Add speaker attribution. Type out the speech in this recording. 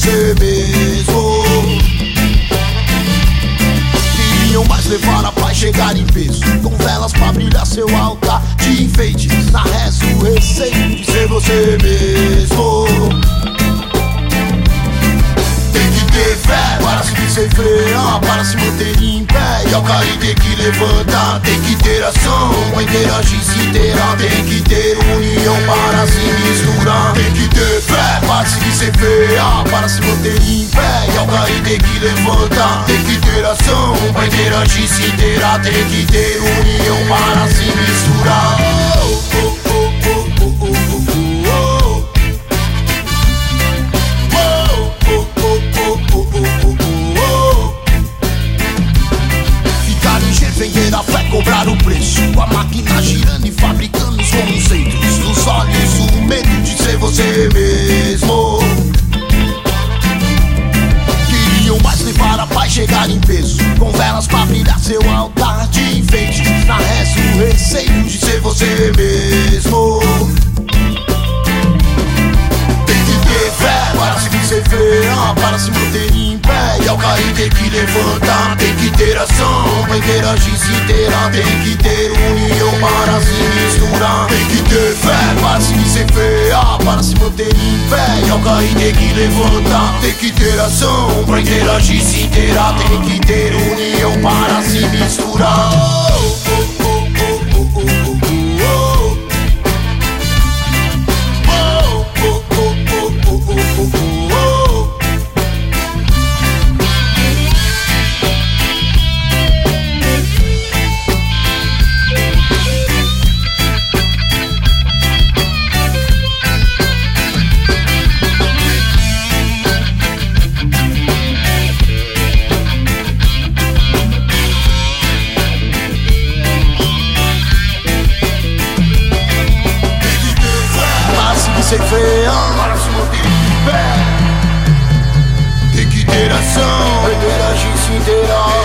Speaker 1: você mesmo. Queriam mais levar a paz, chegar em peso, com velas pra brilhar seu altar de enfeite. Na reza o receio de ser você mesmo. Tem que ter fé para se sem frear, para se manter em pé. E ao cair tem que levantar. Tem que ter ação pra interagir, se inteirar. Tem que ter união para se misturar. Tem que ter fé para se sem frear, para se manter em pé. E ao cair tem que levantar. Tem que ter ação pra interagir, se inteirar. Tem que ter união para se misturar. Vender a fé, cobrar o preço. A máquina girando e fabricando os conceitos. Nos olhos o medo de ser você mesmo. Queriam mais levar a paz, chegar em peso, com velas pra brilhar seu altar de enfeite. Na reza o receio de ser você mesmo. Tem que ter fé para se sem frear, para se manter em pé. E ao cair tem que levantar. Tem que ter ação pra interagir, se inteirar. Tem que ter união para se misturar. Tem que ter fé para se sem frear, para se manter em pé. E ao cair tem que levantar. Tem que ter ação pra interagir, se inteirar. Tem que ter união para se misturar. Sem frear, para se manter em pé. Tem que ter ação pra interagir, se inteirar.